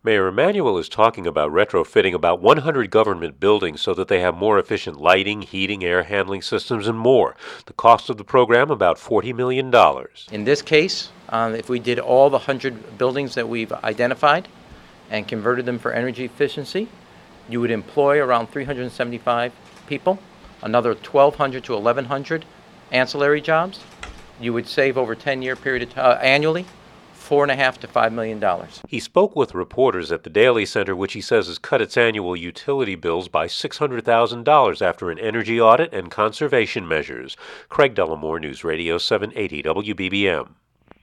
Mayor Emanuel is talking about retrofitting about 100 government buildings so that they have more efficient lighting, heating, air handling systems, and more. The cost of the program, about $40 million. In this case, if we did all the 100 buildings that we've identified and converted them for energy efficiency, you would employ around 375 people, another 1,200 to 1,100 ancillary jobs. You would save over a 10-year period annually $4.5 to $5 million. He spoke with reporters at the Daley Center, which he says has cut its annual utility bills by $600,000 after an energy audit and conservation measures. Craig Dellamore, News Radio 780 WBBM.